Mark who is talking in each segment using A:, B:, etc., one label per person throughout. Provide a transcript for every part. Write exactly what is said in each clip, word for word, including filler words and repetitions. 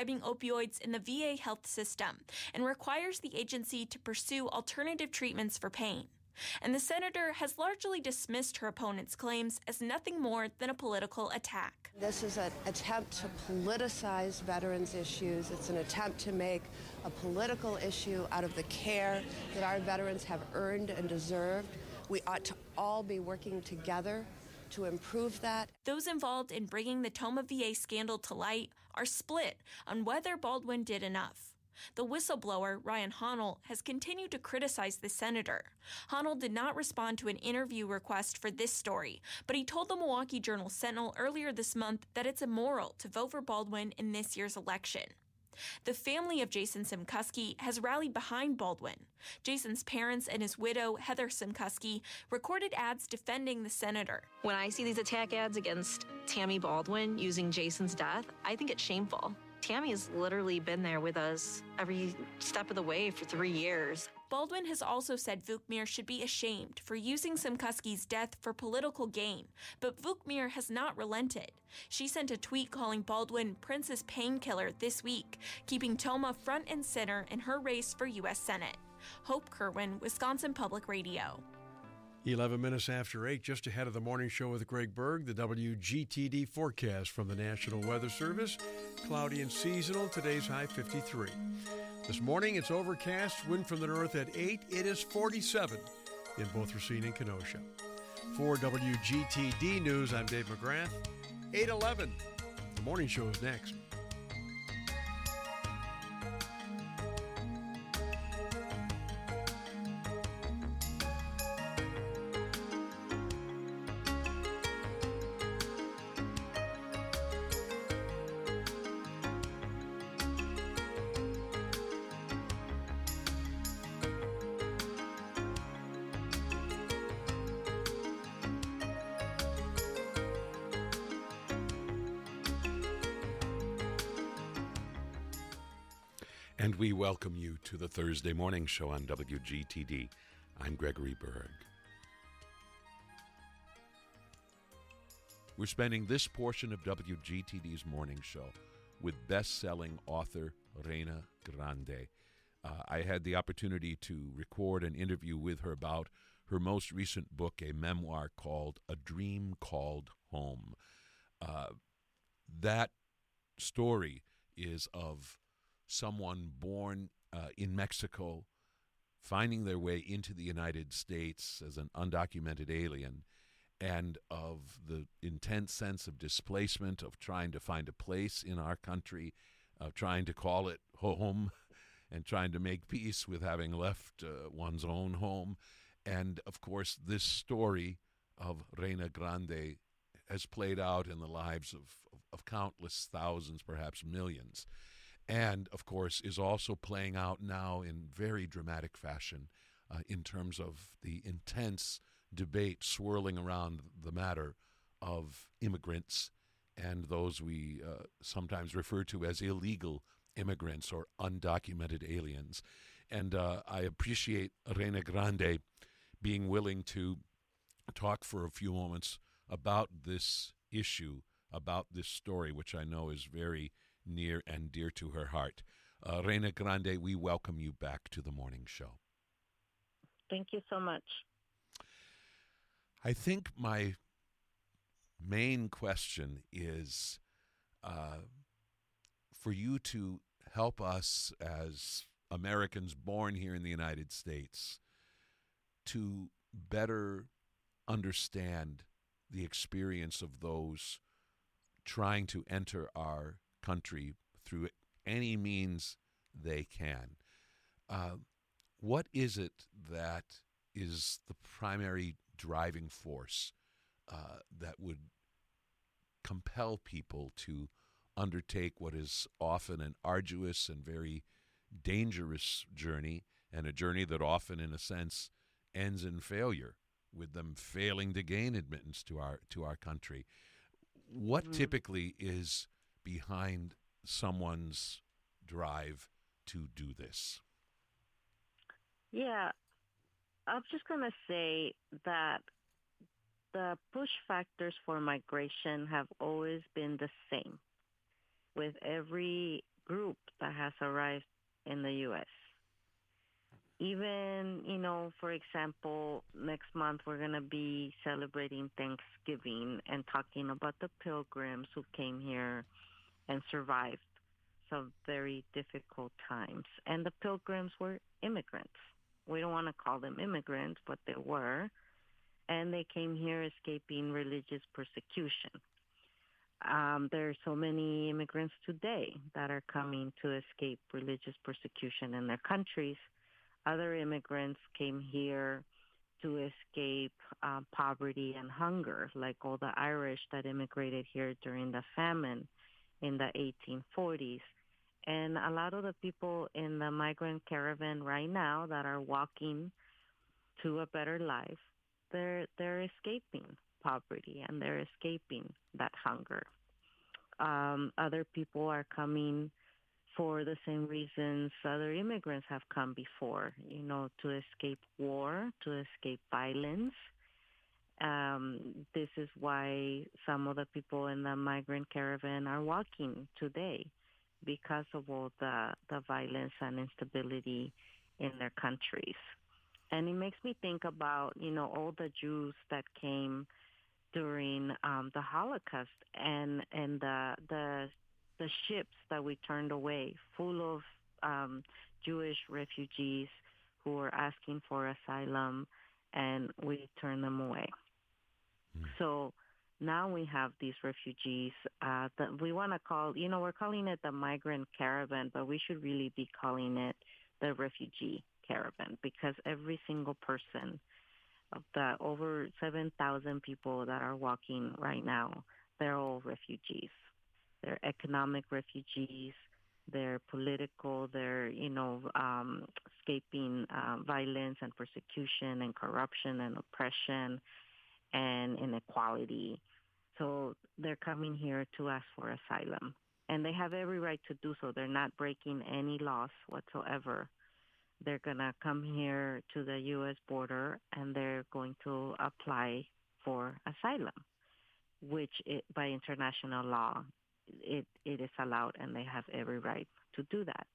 A: prescribing opioids in the V A health system and requires the agency to pursue alternative treatments for pain. And the senator has largely dismissed her opponent's claims as nothing more than a political attack.
B: This is an attempt to politicize veterans' issues. It's an attempt to make a political issue out of the care that our veterans have earned and deserved. We ought to all be working together to improve that.
A: Those involved in bringing the Tomah V A scandal to light are split on whether Baldwin did enough. The whistleblower, Ryan Honnell, has continued to criticize the senator. Honnell did not respond to an interview request for this story, but he told the Milwaukee Journal-Sentinel earlier this month that it's immoral to vote for Baldwin in this year's election. The family of Jason Simkuski has rallied behind Baldwin. Jason's parents and his widow, Heather Simkuski, recorded ads defending the senator.
C: When I see these attack ads against Tammy Baldwin using Jason's death, I think it's shameful. Tammy has literally been there with us every step of the way for three years.
A: Baldwin has also said Vukmir should be ashamed for using Simkuski's death for political gain, but Vukmir has not relented. She sent a tweet calling Baldwin Prince's painkiller this week, keeping Tomah front and center in her race for U S Senate. Hope Kerwin, Wisconsin Public Radio.
D: eleven minutes after eight, just ahead of the morning show with Greg Berg, the W G T D forecast from the National Weather Service. Cloudy and seasonal, today's high fifty-three. This morning, it's overcast, wind from the north at eight. It is forty-seven in both Racine and Kenosha. For W G T D News, I'm Dave McGrath. eight eleven. The morning show is next.
E: And we welcome you to the Thursday morning show on W G T D. I'm Gregory Berg. We're spending this portion of W G T D's morning show with best-selling author Reyna Grande. Uh, I had the opportunity to record an interview with her about her most recent book, a memoir called A Dream Called Home. Uh, that story is of someone born uh, in Mexico, finding their way into the United States as an undocumented alien, and of the intense sense of displacement, of trying to find a place in our country, of trying to call it home, and trying to make peace with having left uh, one's own home. And, of course, this story of Reyna Grande has played out in the lives of, of, of countless thousands, perhaps millions. And, of course, is also playing out now in very dramatic fashion uh, in terms of the intense debate swirling around the matter of immigrants and those we uh, sometimes refer to as illegal immigrants or undocumented aliens. And uh, I appreciate Reyna Grande being willing to talk for a few moments about this issue, about this story, which I know is very near and dear to her heart. Uh, Reyna Grande, we welcome you back to the morning show.
F: Thank you so much.
E: I think my main question is uh, for you to help us as Americans born here in the United States to better understand the experience of those trying to enter our country through any means they can. Uh, what is it that is the primary driving force uh, that would compel people to undertake what is often an arduous and very dangerous journey, and a journey that often, in a sense, ends in failure, with them failing to gain admittance to our to our country? What mm-hmm. typically is behind someone's drive to do this?
F: Yeah, I'm just going to say that the push factors for migration have always been the same with every group that has arrived in the U S. Even, you know, for example, next month we're going to be celebrating Thanksgiving and talking about the pilgrims who came here and survived some very difficult times. And the pilgrims were immigrants. We don't want to call them immigrants, but they were. And they came here escaping religious persecution. Um, there are so many immigrants today that are coming to escape religious persecution in their countries. Other immigrants came here to escape uh, poverty and hunger, like all the Irish that immigrated here during the famine in the eighteen forties. And a lot of the people in the migrant caravan right now that are walking to a better life, they're they're escaping poverty and they're escaping that hunger. Um, other people are coming for the same reasons other immigrants have come before, you know, to escape war, to escape violence. Um, this is why some of the people in the migrant caravan are walking today, because of all the, the violence and instability in their countries. And it makes me think about, you know, all the Jews that came during um, the Holocaust and, and the, the the ships that we turned away, full of um, Jewish refugees who were asking for asylum, and we turned them away. Mm. So now we have these refugees uh, that we want to call, you know, we're calling it the migrant caravan, but we should really be calling it the refugee caravan, because every single person of the over seven thousand people that are walking right now, they're all refugees. They're economic refugees. They're political. They're, you know, um, escaping uh, violence and persecution and corruption and oppression and inequality. So they're coming here to ask for asylum. And they have every right to do so. They're not breaking any laws whatsoever. They're going to come here to the U S border and they're going to apply for asylum, which it, by international law, It, it is allowed, and they have every right to do that.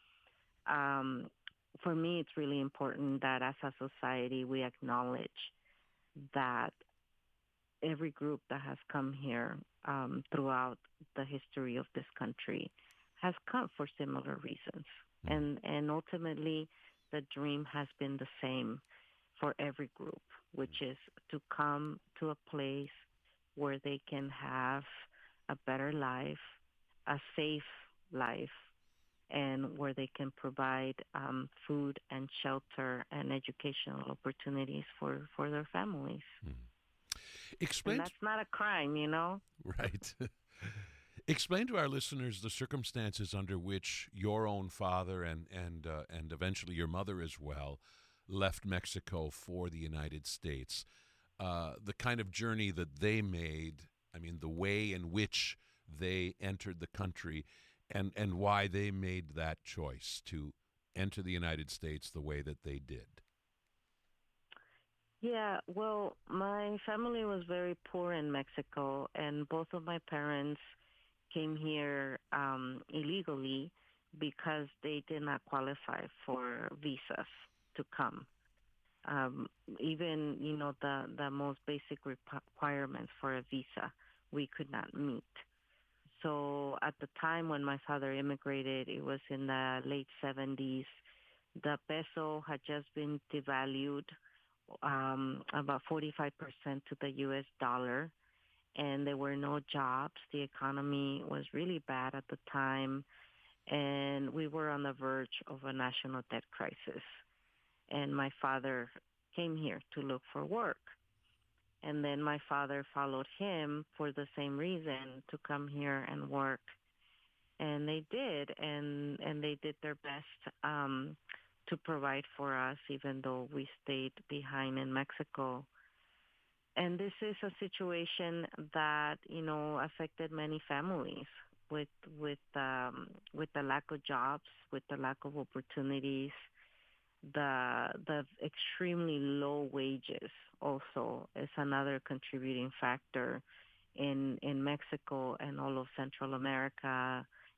F: Um, for me, it's really important that as a society we acknowledge that every group that has come here um, throughout the history of this country has come for similar reasons. Mm. And, and ultimately, the dream has been the same for every group, which is to come to a place where they can have a better life, a safe life, and where they can provide um, food and shelter and educational opportunities for, for their families. Hmm.
E: Explain.
F: And that's not a crime, you know?
E: Right. Explain to our listeners the circumstances under which your own father and, and, uh, and eventually your mother as well left Mexico for the United States. Uh, the kind of journey that they made, I mean, the way in which they entered the country and, and why they made that choice to enter the United States the way that they did.
F: Yeah, well, my family was very poor in Mexico, and both of my parents came here um, illegally because they did not qualify for visas to come. Um, even, you know, the, the most basic requirements for a visa, we could not meet. So at the time when my father immigrated, it was in the late seventies. The peso had just been devalued um, about forty-five percent to the U S dollar, and there were no jobs. The economy was really bad at the time, and we were on the verge of a national debt crisis. And my father came here to look for work. And then my father followed him for the same reason, to come here and work. And they did, and, and they did their best um, to provide for us, even though we stayed behind in Mexico. And this is a situation that, you know, affected many families with with um, with the lack of jobs, with the lack of opportunities, the the extremely low wages also is another contributing factor in in Mexico and all of Central America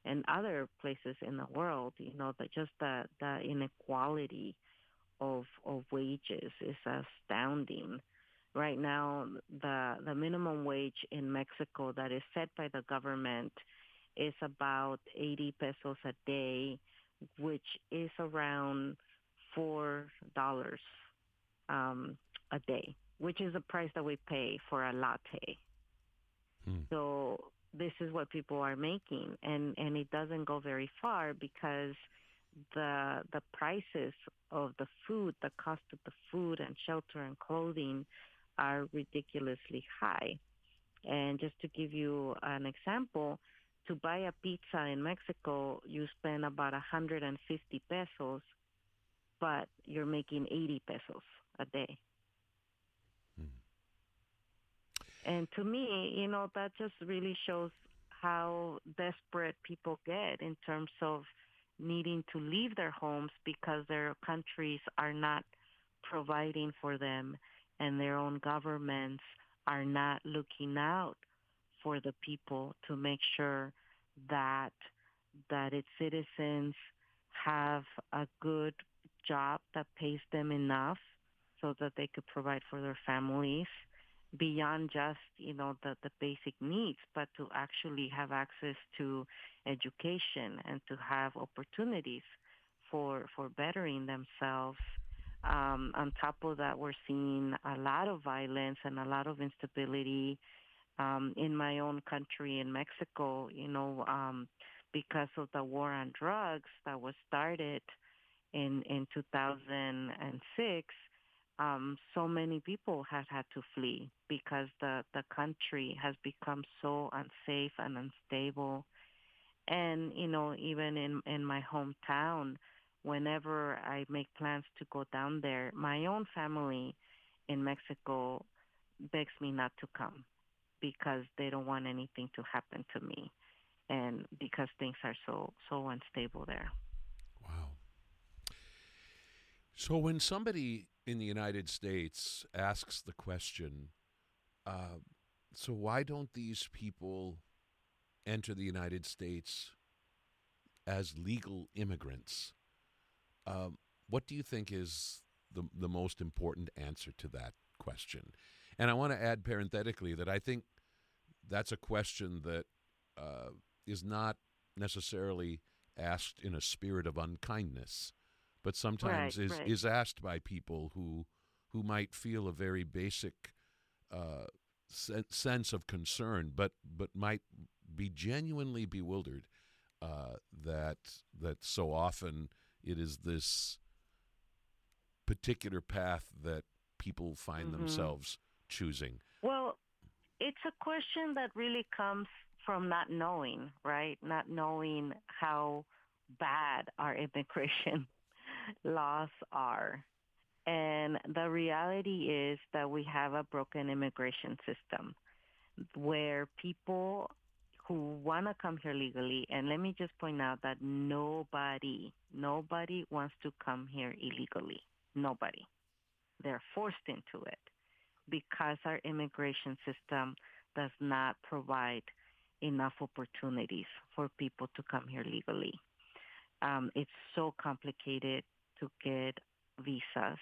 F: and other places in the world. You know, that just the, the inequality of of wages is astounding. Right now, the the minimum wage in Mexico that is set by the government is about eighty pesos a day, which is around four dollars um, a day, which is the price that we pay for a latte. Hmm. So this is what people are making, and, and it doesn't go very far because the the prices of the food, the cost of the food and shelter and clothing are ridiculously high. And just to give you an example, to buy a pizza in Mexico, you spend about one hundred fifty pesos, but you're making eighty pesos a day. Hmm. And to me, you know, that just really shows how desperate people get in terms of needing to leave their homes because their countries are not providing for them and their own governments are not looking out for the people to make sure that that its citizens have a good job that pays them enough so that they could provide for their families beyond just, you know, the, the basic needs, but to actually have access to education and to have opportunities for for bettering themselves. Um, on top of that, we're seeing a lot of violence and a lot of instability um, in my own country, in Mexico, you know, um, because of the war on drugs that was started in, in two thousand six. Um, so many people have had to flee because the, the country has become so unsafe and unstable. And, you know, even in, in my hometown, whenever I make plans to go down there, my own family in Mexico begs me not to come because they don't want anything to happen to me and because things are so, so unstable there.
E: Wow. So when somebody in the United States asks the question, uh, so why don't these people enter the United States as legal immigrants? Um, what do you think is the the most important answer to that question? And I want to add parenthetically that I think that's a question that uh, is not necessarily asked in a spirit of unkindness, but sometimes
F: right,
E: is,
F: right.
E: is asked by people who who might feel a very basic uh, sen- sense of concern, but but might be genuinely bewildered uh, that that so often it is this particular path that people find mm-hmm. themselves choosing.
F: Well, it's a question that really comes from not knowing, right? Not knowing how bad our immigration laws are. And the reality is that we have a broken immigration system where people who want to come here legally, and let me just point out that nobody, nobody wants to come here illegally. Nobody. They're forced into it because our immigration system does not provide enough opportunities for people to come here legally. Um, it's so complicated to get visas,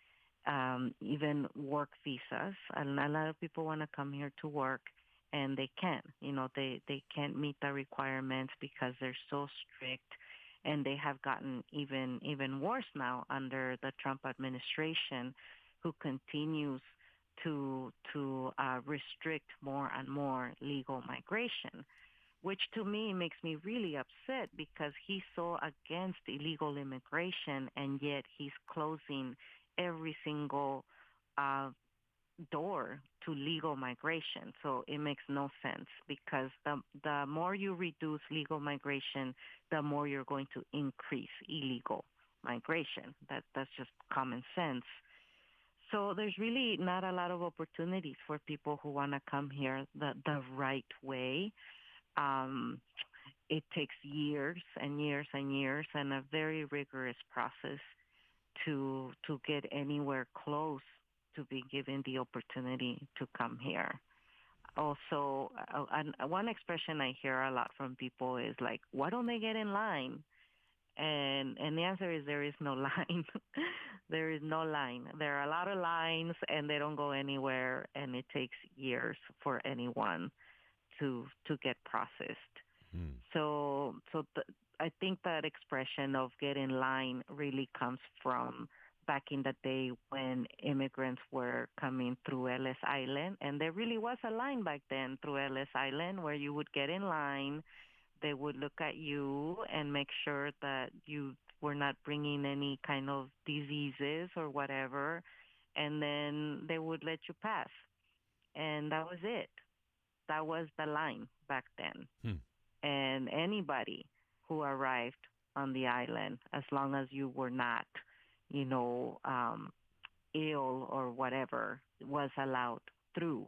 F: um, even work visas. And a lot of people want to come here to work, and they can't. You know, they, they can't meet the requirements because they're so strict, and they have gotten even even worse now under the Trump administration, who continues to to uh, restrict more and more legal migration, which to me makes me really upset because he's so against illegal immigration, and yet he's closing every single uh, door to legal migration. So it makes no sense because the the more you reduce legal migration, the more you're going to increase illegal migration. That that's just common sense. So there's really not a lot of opportunities for people who want to come here the, the right way. Um, it takes years and years and years and a very rigorous process to to get anywhere close to be given the opportunity to come here. Also, uh, and one expression I hear a lot from people is like, "Why don't they get in line?" And and the answer is there is no line. There is no line. There are a lot of lines, and they don't go anywhere, and it takes years for anyone to to get processed.
E: Hmm.
F: So so th- I think that expression of get in line really comes from back in the day when immigrants were coming through Ellis Island, and there really was a line back then through Ellis Island where you would get in line. They would look at you and make sure that you were not bringing any kind of diseases or whatever, and then they would let you pass. And that was it. That was the line back then.
E: Hmm.
F: And anybody who arrived on the island, as long as you were not, you know, um, ill or whatever, was allowed through.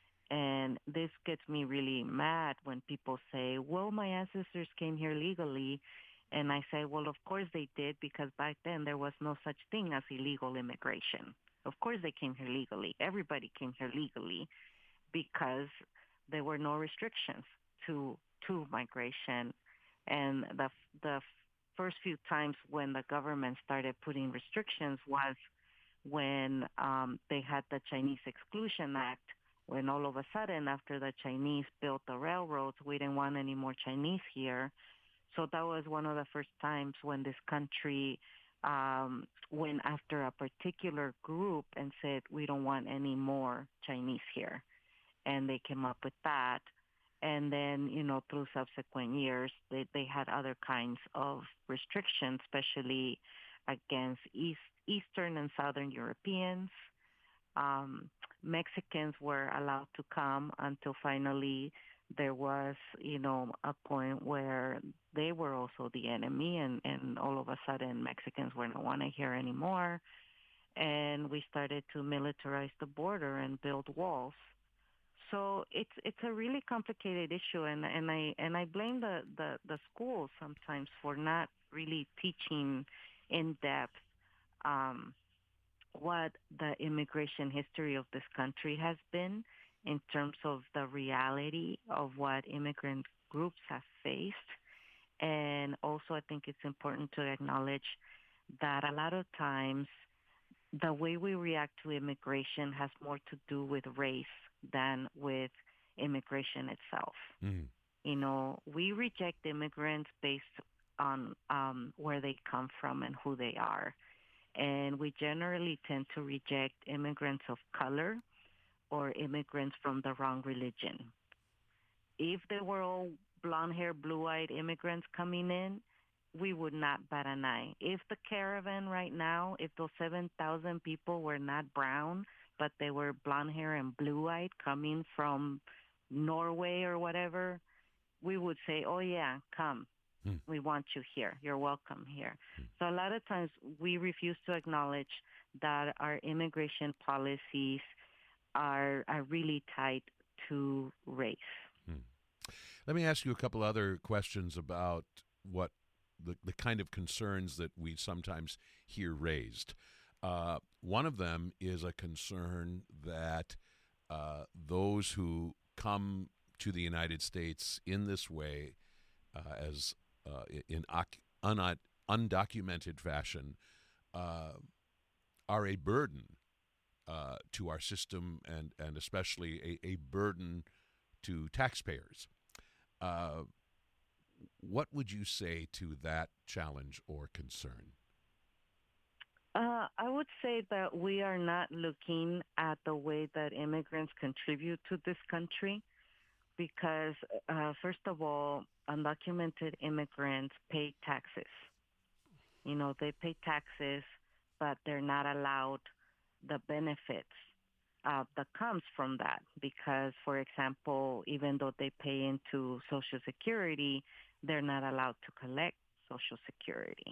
F: And this gets me really mad when people say, well, my ancestors came here legally. And I say, well, of course they did, because back then there was no such thing as illegal immigration. Of course they came here legally. Everybody came here legally because there were no restrictions to to migration. And the the first few times when the government started putting restrictions was when um, they had the Chinese Exclusion Act, when all of a sudden, after the Chinese built the railroads, we didn't want any more Chinese here. So that was one of the first times when this country um, went after a particular group and said, we don't want any more Chinese here. And they came up with that. And then, you know, through subsequent years, they, they had other kinds of restrictions, especially against East, Eastern and Southern Europeans. Um, Mexicans were allowed to come until finally there was, you know, a point where they were also the enemy, and, and all of a sudden Mexicans were not want to hear anymore. And we started to militarize the border and build walls. So it's it's a really complicated issue, and, and I and I blame the, the, the schools sometimes for not really teaching in depth um, what the immigration history of this country has been in terms of the reality of what immigrant groups have faced. And also I think it's important to acknowledge that a lot of times the way we react to immigration has more to do with race than with immigration itself.
E: Mm.
F: You know, we reject immigrants based on um, where they come from and who they are. And we generally tend to reject immigrants of color or immigrants from the wrong religion. If they were all blonde-haired, blue-eyed immigrants coming in, we would not bat an eye. If the caravan right now, if those seven thousand people were not brown, but they were blonde-haired and blue-eyed coming from Norway or whatever, we would say, oh, yeah, come.
E: Hmm.
F: We want you here. You're welcome here. Hmm. So a lot of times we refuse to acknowledge that our immigration policies are, are really tied to race.
E: Hmm. Let me ask you a couple other questions about what the, the kind of concerns that we sometimes hear raised. Uh, one of them is a concern that uh, those who come to the United States in this way, uh, as uh, in un- undocumented fashion, uh, are a burden uh, to our system, and, and especially a, a burden to taxpayers. Uh, what would you say to that challenge or concern?
F: Uh, I would say that we are not looking at the way that immigrants contribute to this country because, uh, first of all, undocumented immigrants pay taxes. You know, they pay taxes, but they're not allowed the benefits uh, that comes from that because, for example, even though they pay into Social Security, they're not allowed to collect Social Security.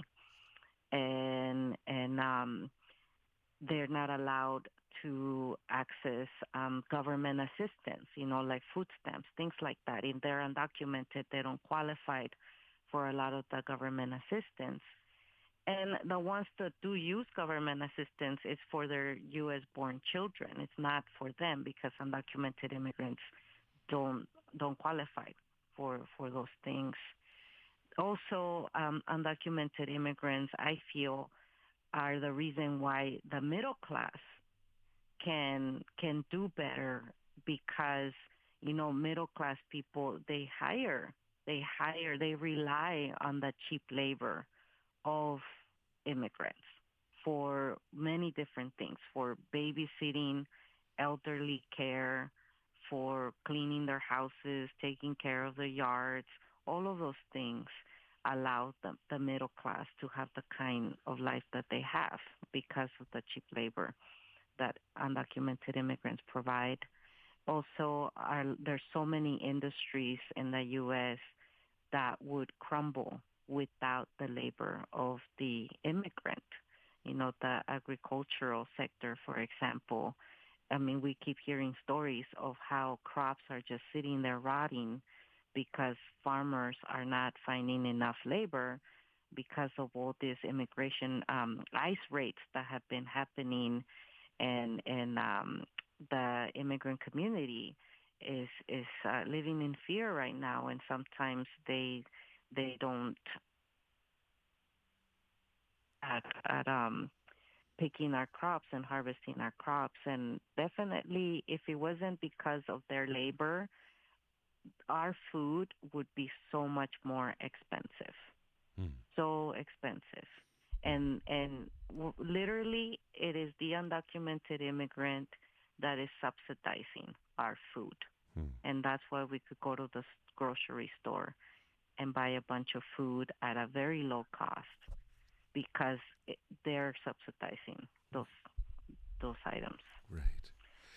F: And and um, they're not allowed to access um, government assistance, you know, like food stamps, things like that. If they're undocumented, they don't qualify for a lot of the government assistance. And the ones that do use government assistance is for their U S born children. It's not for them because undocumented immigrants don't don't qualify for for those things. Also, um, undocumented immigrants, I feel, are the reason why the middle class can can do better because you know middle class people they hire they hire they rely on the cheap labor of immigrants for many different things, for babysitting, elderly care, for cleaning their houses, taking care of their yards. All of those things allow the, the middle class to have the kind of life that they have because of the cheap labor that undocumented immigrants provide. Also, are, there's so many industries in the U S that would crumble without the labor of the immigrant. You know, the agricultural sector, for example. I mean, we keep hearing stories of how crops are just sitting there rotting because farmers are not finding enough labor because of all this immigration um, ICE rates that have been happening, and and um, the immigrant community is is uh, living in fear right now, and sometimes they they don't at at um picking our crops and harvesting our crops. And definitely, if it wasn't because of their labor, our food would be so much more expensive, mm. so expensive. And and w- literally, it is the undocumented immigrant that is subsidizing our food. Mm. And that's why we could go to the grocery store and buy a bunch of food at a very low cost because it, they're subsidizing those those items.
E: Right.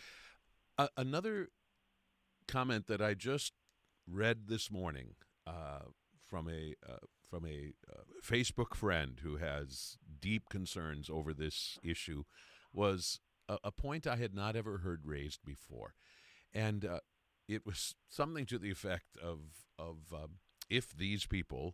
E: Uh, another comment that I just read this morning uh, from a uh, from a uh, Facebook friend who has deep concerns over this issue was a, a point I had not ever heard raised before, and uh, it was something to the effect of of um, if these people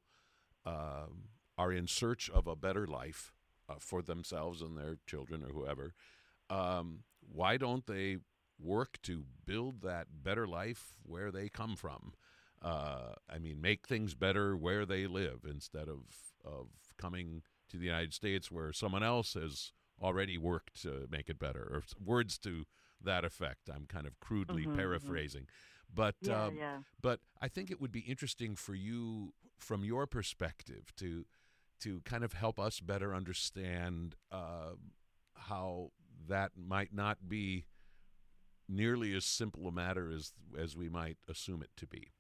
E: um, are in search of a better life uh, for themselves and their children or whoever, um, why don't they work to build that better life where they come from? Uh, I mean, make things better where they live instead of of coming to the United States where someone else has already worked to make it better, or words to that effect. I'm kind of crudely mm-hmm, paraphrasing. Mm-hmm. But
F: yeah,
E: um,
F: yeah.
E: but I think it would be interesting for you, from your perspective, to to kind of help us better understand uh, how that might not be nearly as simple a matter as as we might assume it to be.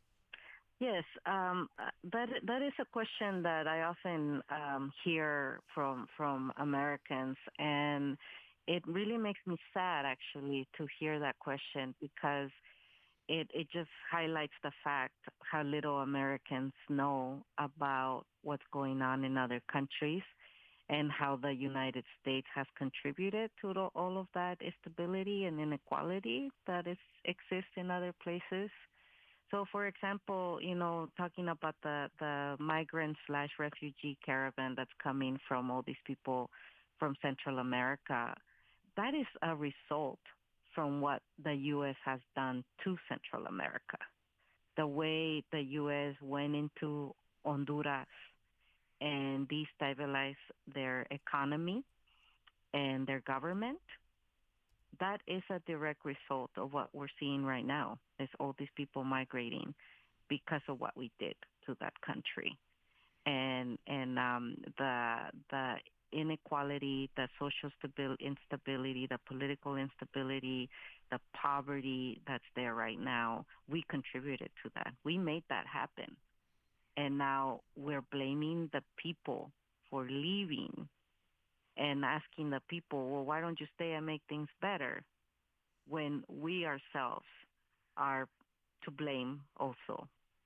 F: Yes, um, that that is a question that I often um, hear from from Americans, and it really makes me sad actually to hear that question, because it it just highlights the fact how little Americans know about what's going on in other countries, and how the United States has contributed to the, all of that instability and inequality that is exists in other places. So, for example, you know, talking about the, the migrant slash refugee caravan that's coming from all these people from Central America, that is a result from what the U S has done to Central America. The way the U S went into Honduras and destabilized their economy and their government, that is a direct result of what we're seeing right now, is all these people migrating because of what we did to that country. And and um, the the inequality, the social stabil- instability, the political instability, the poverty that's there right now, we contributed to that. We made that happen. And now we're blaming the people for leaving and asking the people, well, why don't you stay and make things better, when we ourselves are to blame also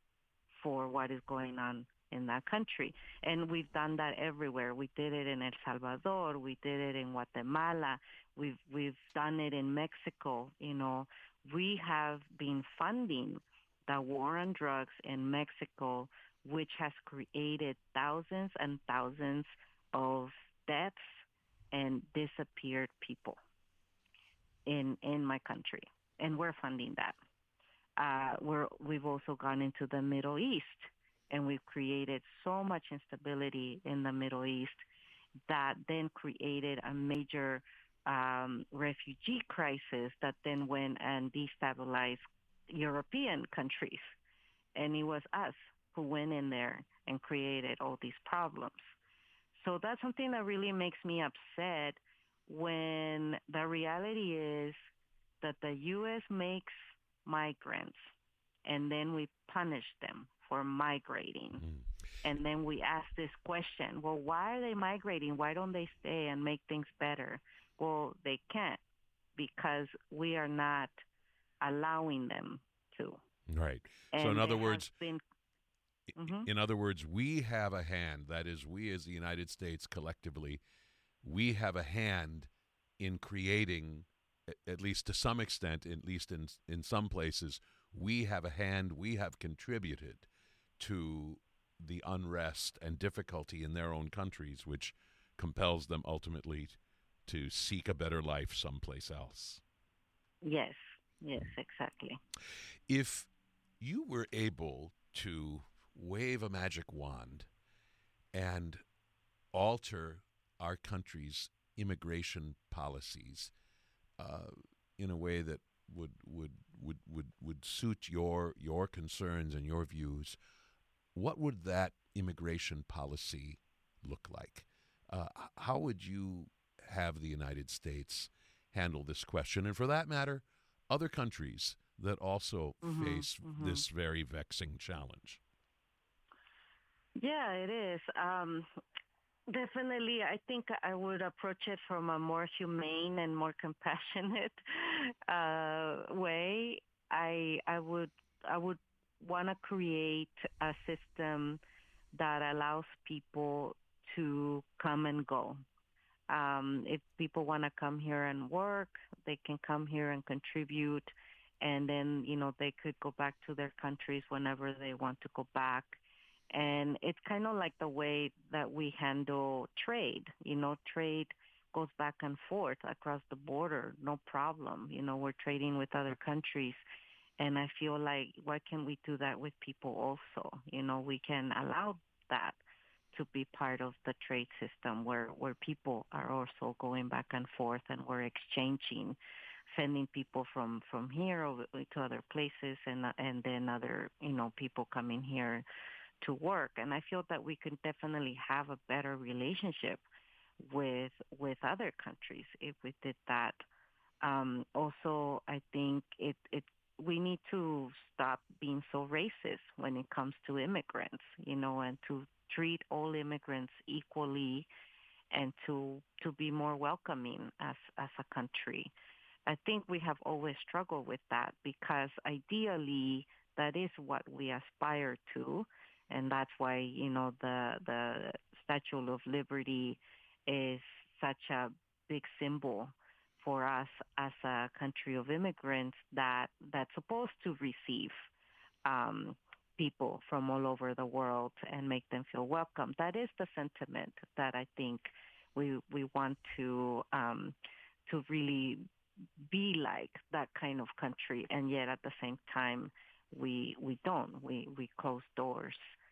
F: for what is going on in that country. And we've done that everywhere. We did it in El Salvador. We did it in Guatemala. We've we've done it in Mexico. You know, we have been funding the war on drugs in Mexico, which has created thousands and thousands of deaths and disappeared people in in my country, and we're funding that. uh, we're, we've also gone into the Middle East, and we've created so much instability in the Middle East that then created a major um, refugee crisis that then went and destabilized European countries. And it was us who went in there and created all these problems. So that's something that really makes me upset when the reality is that the U S makes migrants and then we punish them for migrating. Mm. And then we ask this question, well, why are they migrating? Why don't they stay and make things better? Well, they can't because we are not allowing them to.
E: Right.
F: And
E: so in other words,
F: been, mm-hmm.
E: in other words, we have a hand, that is we as the United States collectively, we have a hand in creating, at least to some extent, at least in in some places, we have a hand, we have contributed to the unrest and difficulty in their own countries, which compels them ultimately to seek a better life someplace else.
F: Yes, yes, exactly.
E: If you were able to wave a magic wand and alter our country's immigration policies uh, in a way that would would would would would suit your your concerns and your views, what would that immigration policy look like? Uh, how would you have the United States handle this question, and for that matter, other countries that also mm-hmm, face mm-hmm. this very vexing challenge?
F: Yeah, it is. Um, definitely, I think I would approach it from a more humane and more compassionate uh, way. I I would I would want to create a system that allows people to come and go. Um, if people want to come here and work, they can come here and contribute, and then, you know, they could go back to their countries whenever they want to go back. And it's kind of like the way that we handle trade. You know, trade goes back and forth across the border, no problem. You know, we're trading with other countries. And I feel like, why can't we do that with people also? You know, we can allow that to be part of the trade system where, where people are also going back and forth and we're exchanging, sending people from, from here over to other places and and then other, you know, people coming here to work. And I feel that we could definitely have a better relationship with with other countries if we did that. Um, also, I think it, it we need to stop being so racist when it comes to immigrants, you know, and to treat all immigrants equally and to to be more welcoming as as a country. I think we have always struggled with that because ideally that is what we aspire to, and that's why, you know, the the Statue of Liberty is such a big symbol for us as a country of immigrants that that's supposed to receive um, people from all over the world and make them feel welcome. That is the sentiment that I think we we want to um, to really be like that kind of country, and yet at the same time we we don't. We we close doors.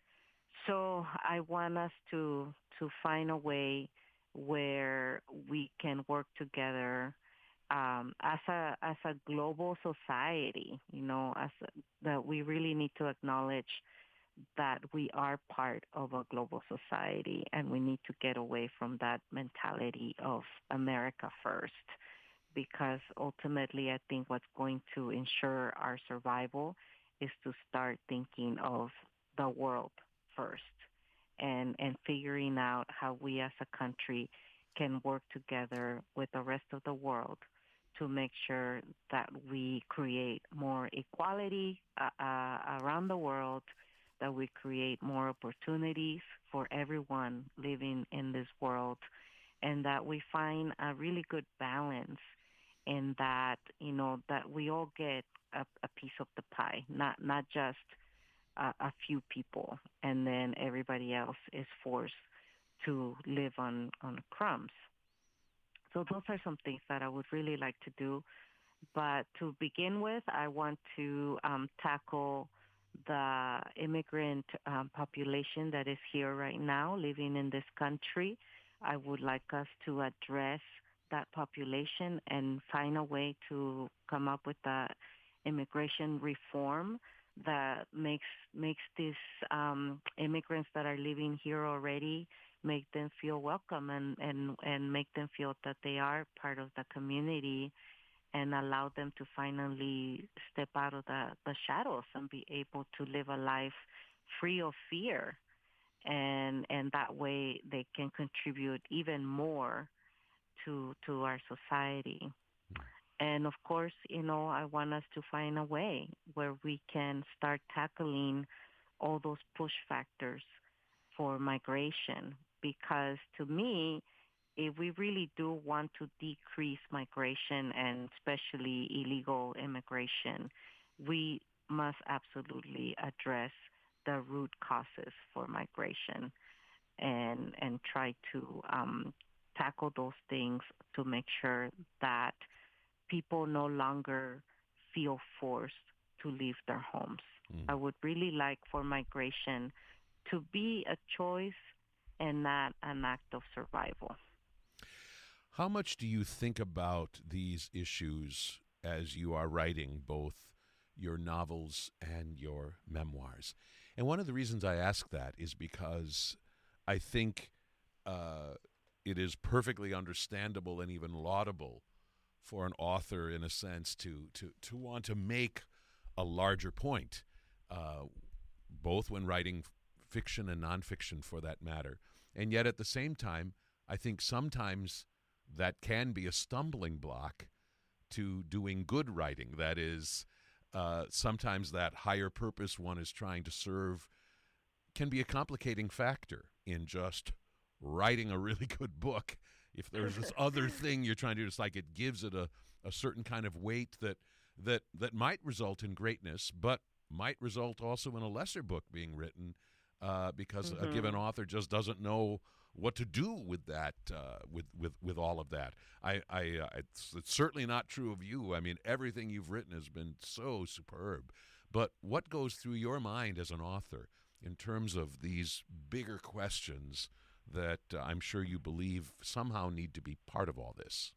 F: So I want us to to find a way where we can work together um, as a as a global society. You know, as a, that we really need to acknowledge that we are part of a global society, and we need to get away from that mentality of America first, because ultimately I think what's going to ensure our survival is to start thinking of the world first and, and figuring out how we as a country can work together with the rest of the world to make sure that we create more equality uh, uh, around the world, that we create more opportunities for everyone living in this world, and that we find a really good balance in that, you know, that we all get a, a piece of the pie, not not just a, a few people, and then everybody else is forced to live on, on crumbs. So those are some things that I would really like to do But to begin with, I want to um, tackle the immigrant um, population that is here right now living in this country. I would like us to address that population and find a way to come up with the immigration reform that makes makes these um, immigrants that are living here already, make them feel welcome and, and, and make them feel that they are part of the community, and allow them to finally step out of the, the shadows and be able to live a life free of fear. And and that way they can contribute even more to to our society. And of course, you know, I want us to find a way where we can start tackling all those push factors for migration. Because to me, if we really do want to decrease migration and especially illegal immigration, we must absolutely address the root causes for migration and and try to um, tackle those things to make sure that people no longer feel forced to leave their homes. Mm. I would really like for migration to be a choice and not an act of survival.
E: How much do you think about these issues as you are writing both your novels and your memoirs? And one of the reasons I ask that is because I think uh, it is perfectly understandable and even laudable for an author, in a sense, to to, to want to make a larger point, uh, both when writing fiction and nonfiction, for that matter. And yet, at the same time, I think sometimes that can be a stumbling block to doing good writing. That is, uh, sometimes that higher purpose one is trying to serve can be a complicating factor in just writing a really good book. If there's this other thing you're trying to do, it's like it gives it a, a certain kind of weight that that that might result in greatness, but might result also in a lesser book being written uh, because mm-hmm. a given author just doesn't know what to do with that, uh, with with with all of that. I, I uh, it's, it's certainly not true of you. I mean, everything you've written has been so superb. But what goes through your mind as an author in terms of these bigger questions that uh, I'm sure you believe somehow need to be part of all this?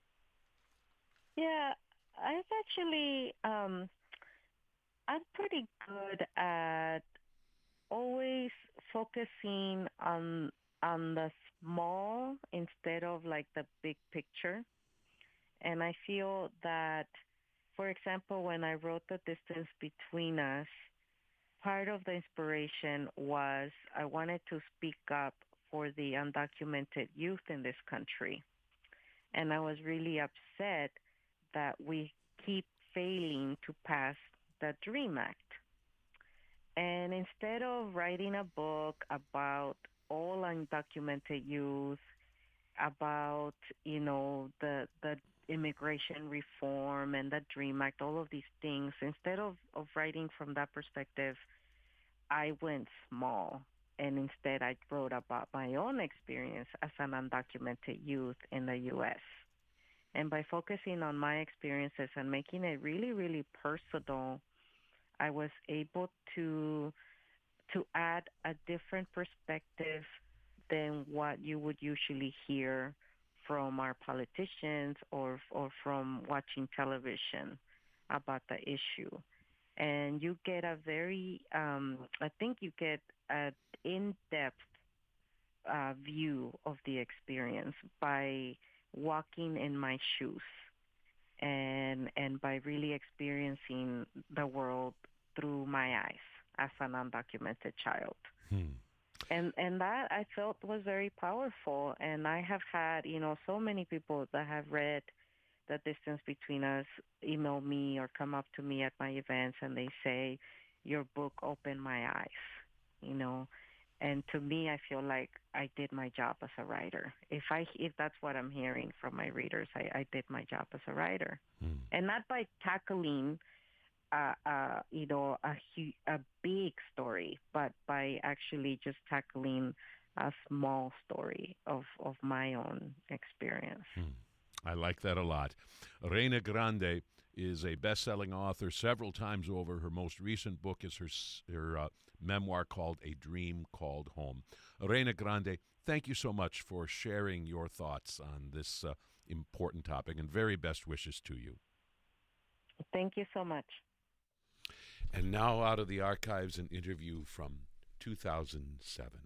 F: Yeah, I've actually, um, I'm pretty good at always focusing on on the small instead of like the big picture. And I feel that, for example, when I wrote The Distance Between Us, part of the inspiration was I wanted to speak up for the undocumented youth in this country. And I was really upset that we keep failing to pass the DREAM Act. And instead of writing a book about all undocumented youth, about, you know, the the immigration reform and the DREAM Act, all of these things, instead of, of writing from that perspective, I went small. And instead I wrote about my own experience as an undocumented youth in the U S. And by focusing on my experiences and making it really, really personal, I was able to to add a different perspective than what you would usually hear from our politicians or or from watching television about the issue. And you get a very, um, I think you get an in-depth uh, view of the experience by walking in my shoes and and by really experiencing the world through my eyes as an undocumented child. Hmm. And and that I felt was very powerful. And I have had, you know, so many people that have read The Distance Between Us email me or come up to me at my events and they say, your book opened my eyes, you know. And to me, I feel like I did my job as a writer. If I if that's what I'm hearing from my readers, I, I did my job as a writer. Hmm. And not by tackling Uh, uh, you know, a, a big story, but by actually just tackling a small story of, of my own experience.
E: Hmm. I like that a lot. Reina Grande is a best-selling author several times over. Her most recent book is her, her uh, memoir called A Dream Called Home. Reina Grande, thank you so much for sharing your thoughts on this uh, important topic, and very best wishes to you.
F: Thank you so much.
E: And now out of the archives, an interview from two thousand seven.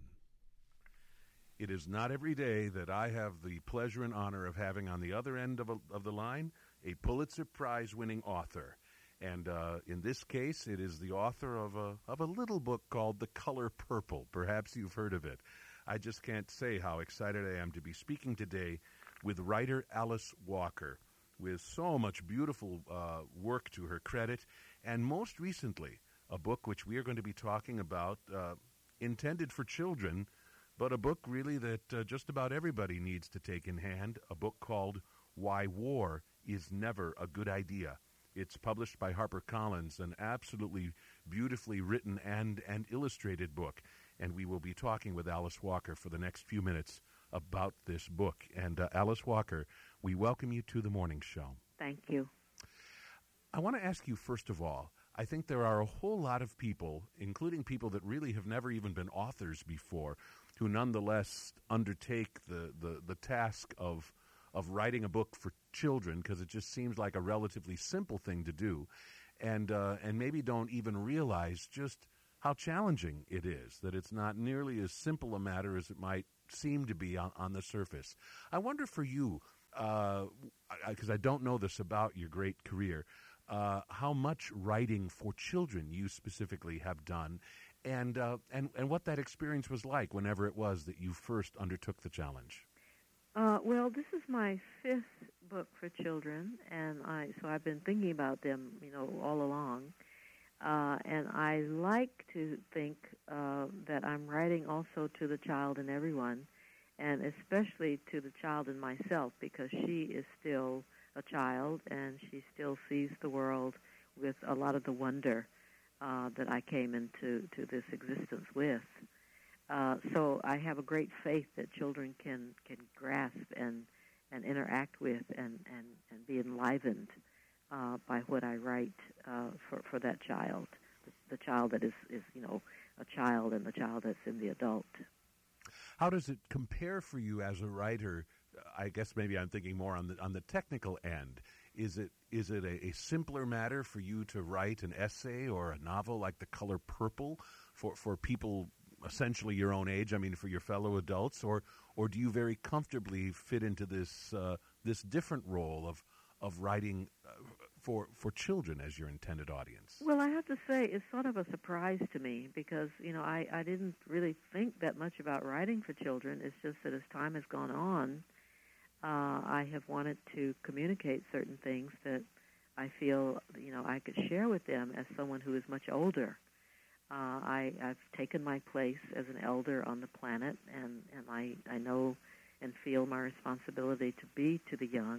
E: It is not every day that I have the pleasure and honor of having on the other end of, a, of the line a Pulitzer Prize-winning author. And uh, in this case, it is the author of a, of a little book called The Color Purple. Perhaps you've heard of it. I just can't say how excited I am to be speaking today with writer Alice Walker, with so much beautiful uh, work to her credit, and most recently, a book which we are going to be talking about, uh, intended for children, but a book really that uh, just about everybody needs to take in hand, a book called Why War is Never a Good Idea. It's published by HarperCollins, an absolutely beautifully written and, and illustrated book, and we will be talking with Alice Walker for the next few minutes about this book. And uh, Alice Walker, we welcome you to the morning show.
F: Thank you.
E: I want to ask you, first of all, I think there are a whole lot of people, including people that really have never even been authors before, who nonetheless undertake the, the, the task of of writing a book for children, because it just seems like a relatively simple thing to do, and uh, and maybe don't even realize just how challenging it is, that it's not nearly as simple a matter as it might seem to be on, on the surface. I wonder for you, because uh, I, I don't know this about your great career, uh, how much writing for children you specifically have done, and, uh, and, and what that experience was like whenever it was that you first undertook the challenge.
G: Uh, well, this is my fifth book for children, and I so I've been thinking about them, you know, all along. Uh, and I like to think uh, that I'm writing also to the child in everyone, and especially to the child in myself, because she is still a child, and she still sees the world with a lot of the wonder uh, that I came into to this existence with. Uh, so I have a great faith that children can, can grasp and, and interact with and, and, and be enlivened uh, by what I write uh, for, for that child, the, the child that is, is, you know, a child and the child that's in the adult.
E: How does it compare for you as a writer? I guess maybe I'm thinking more on the on the technical end. Is it is it a, a simpler matter for you to write an essay or a novel like The Color Purple for, for people essentially your own age, I mean, for your fellow adults, or or do you very comfortably fit into this uh, this different role of of writing uh, for for children as your intended audience?
G: Well, I have to say it's sort of a surprise to me because, you know, I, I didn't really think that much about writing for children. It's just that as time has gone on, uh, I have wanted to communicate certain things that I feel, you know, I could share with them as someone who is much older. Uh, I, I've taken my place as an elder on the planet, and, and I, I know and feel my responsibility to be to the young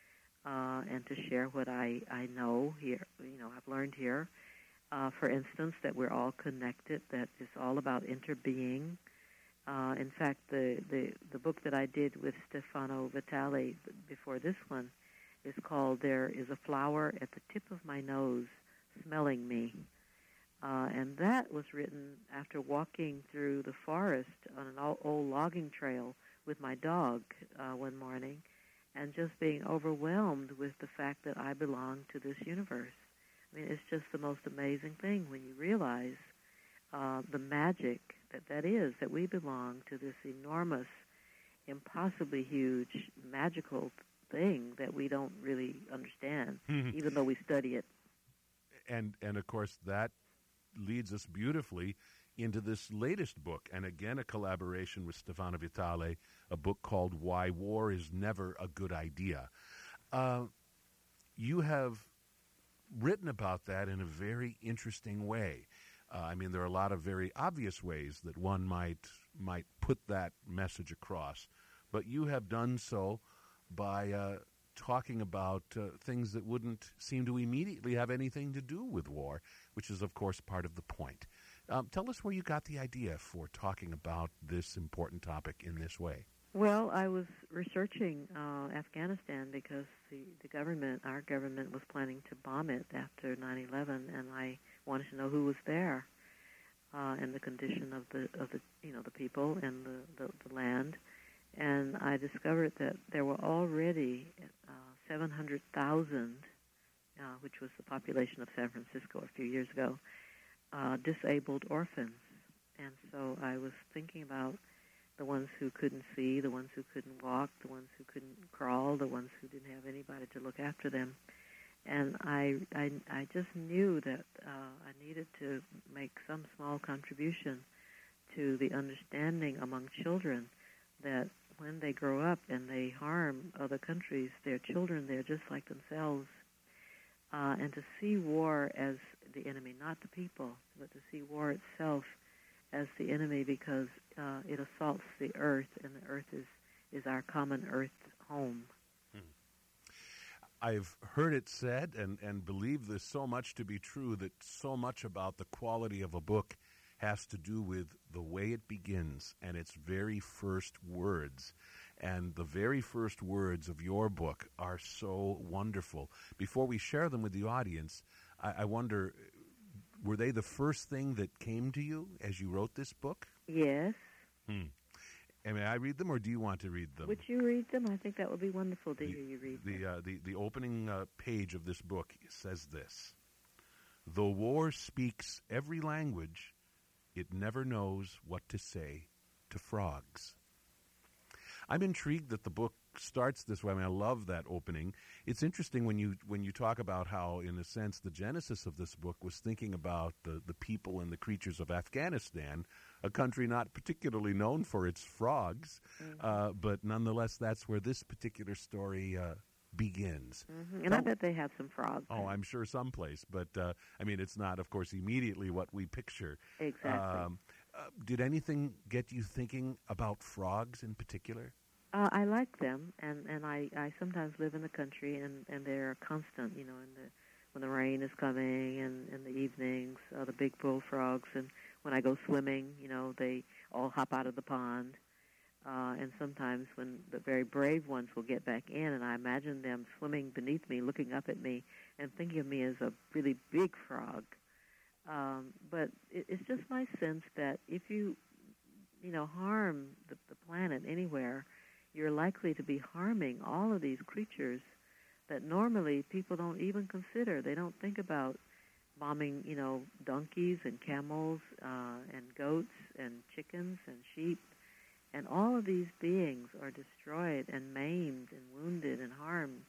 G: uh, and to share what I, I know here, you know, I've learned here. Uh, for instance, that we're all connected, that it's all about interbeing. Uh, in fact, the, the, the book that I did with Stefano Vitale before this one is called There is a Flower at the Tip of My Nose Smelling Me. Uh, and that was written after walking through the forest on an old logging trail with my dog uh, one morning and just being overwhelmed with the fact that I belong to this universe. I mean, it's just the most amazing thing when you realize uh, the magic that that is, that we belong to this enormous, impossibly huge, magical thing that we don't really understand, mm-hmm. even though we study it.
E: And, and of course, that leads us beautifully into this latest book, and again a collaboration with Stefano Vitale, a book called Why War is Never a Good Idea. Uh, you have written about that in a very interesting way. Uh, I mean, there are a lot of very obvious ways that one might might put that message across, but you have done so by uh, talking about uh, things that wouldn't seem to immediately have anything to do with war, which is, of course, part of the point. Um, tell us where you got the idea for talking about this important topic in this way.
G: Well, I was researching uh, Afghanistan because the, the government, our government, was planning to bomb it after nine eleven, and I wanted to know who was there uh, and the condition of the of the you know the people and the, the, the land. And I discovered that there were already uh, seven hundred thousand, uh, which was the population of San Francisco a few years ago, uh, disabled orphans. And so I was thinking about the ones who couldn't see, the ones who couldn't walk, the ones who couldn't crawl, the ones who didn't have anybody to look after them. And I, I, I just knew that uh, I needed to make some small contribution to the understanding among children that when they grow up and they harm other countries, they're children, they're just like themselves. Uh, and to see war as the enemy, not the people, but to see war itself as the enemy because uh, it assaults the earth, and the earth is, is our common earth home.
E: Hmm. I've heard it said and, and believe this so much to be true that so much about the quality of a book has to do with the way it begins and its very first words. And the very first words of your book are so wonderful. Before we share them with the audience, I, I wonder, were they the first thing that came to you as you wrote this book?
G: Yes.
E: Hmm. And may I read them, or do you want to read them?
G: Would you read them? I think that would be wonderful to
E: the,
G: hear you read
E: the,
G: them.
E: uh, the, the opening uh, page of this book says this: "Though war speaks every language, it never knows what to say to frogs." I'm intrigued that the book starts this way. I mean, I love that opening. It's interesting when you when you talk about how, in a sense, the genesis of this book was thinking about the, the people and the creatures of Afghanistan, a country not particularly known for its frogs, mm-hmm. uh, but nonetheless, that's where this particular story uh, begins.
G: Mm-hmm. And now, I bet they have some frogs.
E: Oh, I'm sure someplace, but uh, I mean, it's not, of course, immediately what we picture.
G: Exactly.
E: Um, uh, did anything get you thinking about frogs in particular?
G: Uh, I like them, and, and I, I sometimes live in the country, and, and they're constant, you know, in the, when the rain is coming and in the evenings, uh, the big bullfrogs, and when I go swimming, you know, they all hop out of the pond, uh, and sometimes when the very brave ones will get back in, and I imagine them swimming beneath me, looking up at me, and thinking of me as a really big frog. Um, but it, it's just my sense that if you, you know, harm the, the planet anywhere, you're likely to be harming all of these creatures that normally people don't even consider. They don't think about bombing, you know, donkeys and camels uh, and goats and chickens and sheep. And all of these beings are destroyed and maimed and wounded and harmed.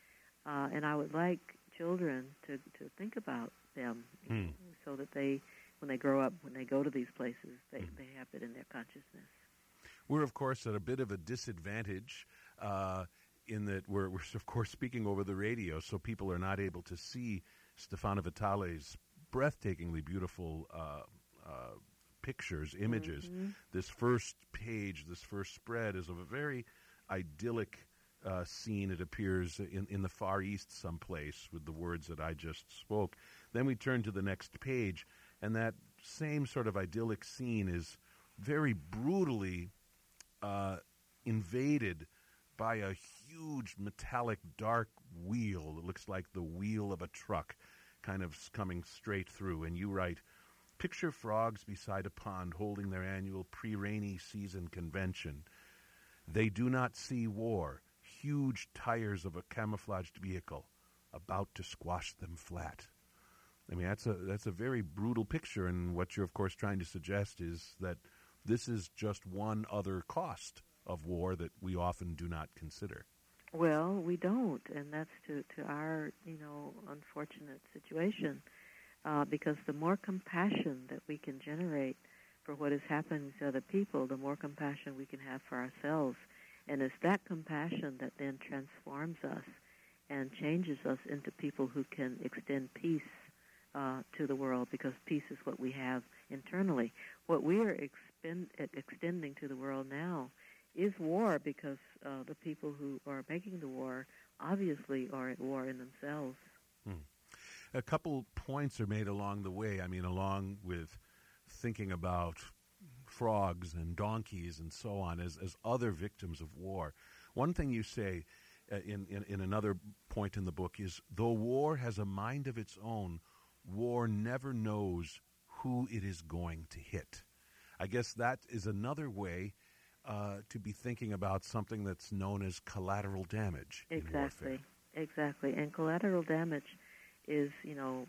G: Uh, and I would like children to, to think about them
E: mm.
G: know, so that they, when they grow up, when they go to these places, they, mm. they have it in their consciousness.
E: We're, of course, at a bit of a disadvantage uh, in that we're, we're, of course, speaking over the radio, so people are not able to see Stefano Vitale's breathtakingly beautiful uh, uh, pictures, images. Mm-hmm. This first page, this first spread is of a very idyllic uh, scene. It appears in, in the Far East someplace with the words that I just spoke. Then we turn to the next page, and that same sort of idyllic scene is very brutally Uh, invaded by a huge metallic dark wheel that looks like the wheel of a truck kind of coming straight through. And you write, "Picture frogs beside a pond holding their annual pre-rainy season convention. They do not see war, huge tires of a camouflaged vehicle about to squash them flat." I mean, that's a that's a very brutal picture, and what you're, of course, trying to suggest is that this is just one other cost of war that we often do not consider.
G: Well, we don't, and that's to, to our, you know, unfortunate situation, uh, because the more compassion that we can generate for what is happening to other people, the more compassion we can have for ourselves. And it's that compassion that then transforms us and changes us into people who can extend peace uh, to the world, because peace is what we have internally. What we are expending extending to the world now is war, because uh, the people who are making the war obviously are at war in themselves.
E: Hmm. A couple points are made along the way. I mean, along with thinking about frogs and donkeys and so on as, as other victims of war. One thing you say uh, in, in, in another point in the book is, though war has a mind of its own, war never knows who it is going to hit. I guess that is another way uh, to be thinking about something that's known as collateral damage in
G: Exactly,
E: warfare.
G: exactly. And collateral damage is, you know,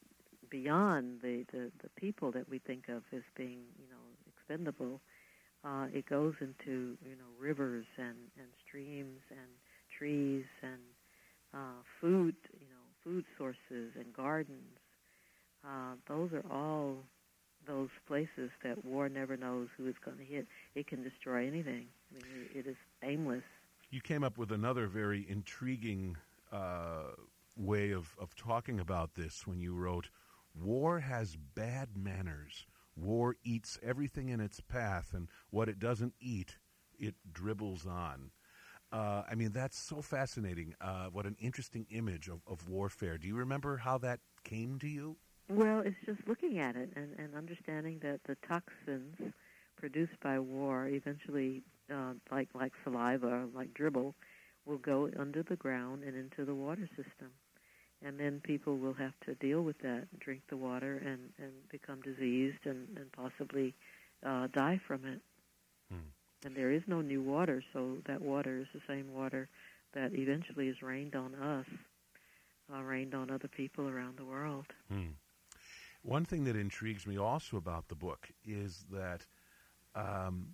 G: beyond the, the, the people that we think of as being, you know, expendable. Uh, it goes into, you know, rivers and, and streams and trees and uh, food, you know, food sources and gardens. Uh, those are all those places that war never knows who it's going to hit. It can destroy anything. I mean, it, it is aimless.
E: You came up with another very intriguing uh, way of, of talking about this when you wrote, war has bad manners. War eats everything in its path, and what it doesn't eat, it dribbles on. Uh, I mean, that's so fascinating. Uh, what an interesting image of, of warfare. Do you remember how that came to you?
G: Well, it's just looking at it and, and understanding that the toxins produced by war eventually, uh, like like saliva, like dribble, will go under the ground and into the water system. And then people will have to deal with that, drink the water, and, and become diseased and, and possibly uh, die from it. Hmm. And there is no new water, so that water is the same water that eventually is rained on us, uh, rained on other people around the world.
E: Hmm. One thing that intrigues me also about the book is that um,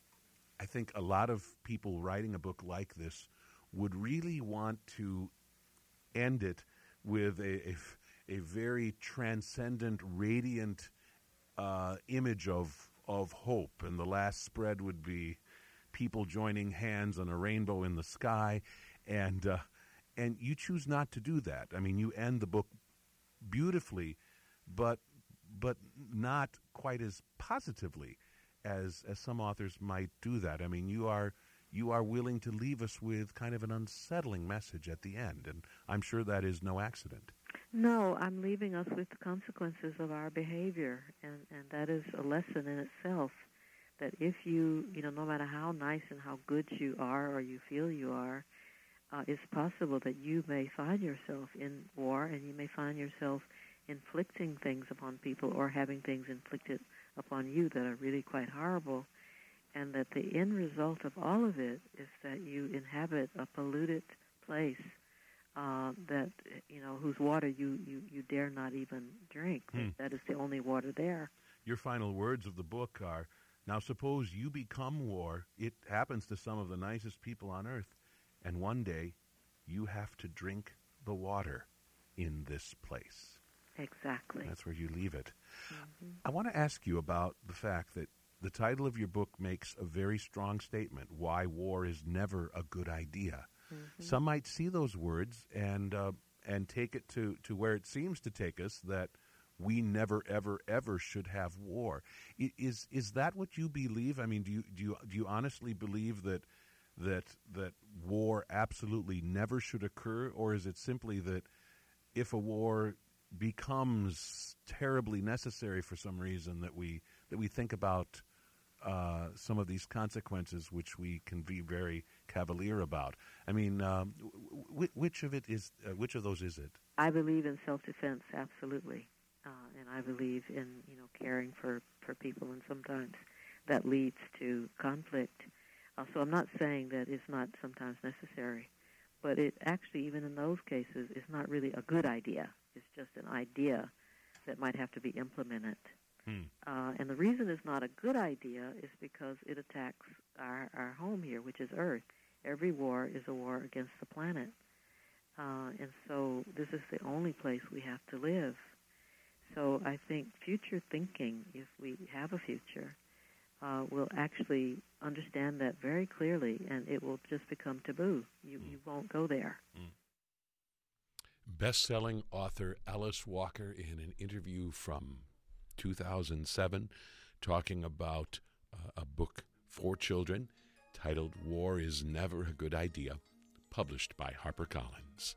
E: I think a lot of people writing a book like this would really want to end it with a, a, a very transcendent, radiant uh, image of of hope. And the last spread would be people joining hands on a rainbow in the sky. And, uh, and you choose not to do that. I mean, you end the book beautifully, but but not quite as positively as as some authors might do that. I mean, you are you are willing to leave us with kind of an unsettling message at the end, and I'm sure that is no accident.
G: No, I'm leaving us with the consequences of our behavior, and, and that is a lesson in itself, that if you, you know, no matter how nice and how good you are or you feel you are, uh, it's possible that you may find yourself in war, and you may find yourself inflicting things upon people or having things inflicted upon you that are really quite horrible, and that the end result of all of it is that you inhabit a polluted place uh, that, you know, whose water you, you, you dare not even drink. Hmm. That is the only water there.
E: Your final words of the book are, now suppose you become war. It happens to some of the nicest people on earth, and one day you have to drink the water in this place.
G: Exactly.
E: That's where you leave it.
G: Mm-hmm.
E: I want to ask you about the fact that the title of your book makes a very strong statement, why war is never a good idea. Mm-hmm. Some might see those words and uh, and take it to, to where it seems to take us, that we never, ever, ever should have war. I, is is that what you believe? I mean, do you do you, do you honestly believe that that that war absolutely never should occur, or is it simply that if a war becomes terribly necessary for some reason, that we that we think about uh, some of these consequences, which we can be very cavalier about? I mean, um, w- which of it is uh, which of those is it?
G: I believe in self-defense, absolutely, uh, and I believe in, you know, caring for, for people, and sometimes that leads to conflict. Uh, so I'm not saying that it's not sometimes necessary, but it actually, even in those cases, is not really a good idea. It's just an idea that might have to be implemented. Hmm. Uh, and the reason it's not a good idea is because it attacks our, our home here, which is Earth. Every war is a war against the planet. Uh, and so this is the only place we have to live. So I think future thinking, if we have a future, uh, will actually understand that very clearly, and it will just become taboo. You, mm. you won't go there.
E: Mm. Best-selling author Alice Walker in an interview from two thousand seven talking about uh, a book for children titled War is Never a Good Idea, published by HarperCollins.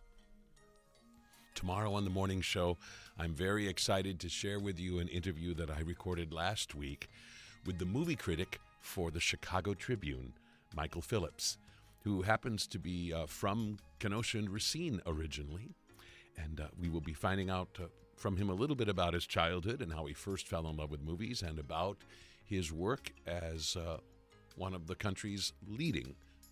E: Tomorrow on the morning show, I'm very excited to share with you an interview that I recorded last week with the movie critic for the Chicago Tribune, Michael Phillips, who happens to be uh, from Kenosha and Racine originally. And uh, we will be finding out uh, from him a little bit about his childhood and how he first fell in love with movies, and about his work as uh, one of the country's leading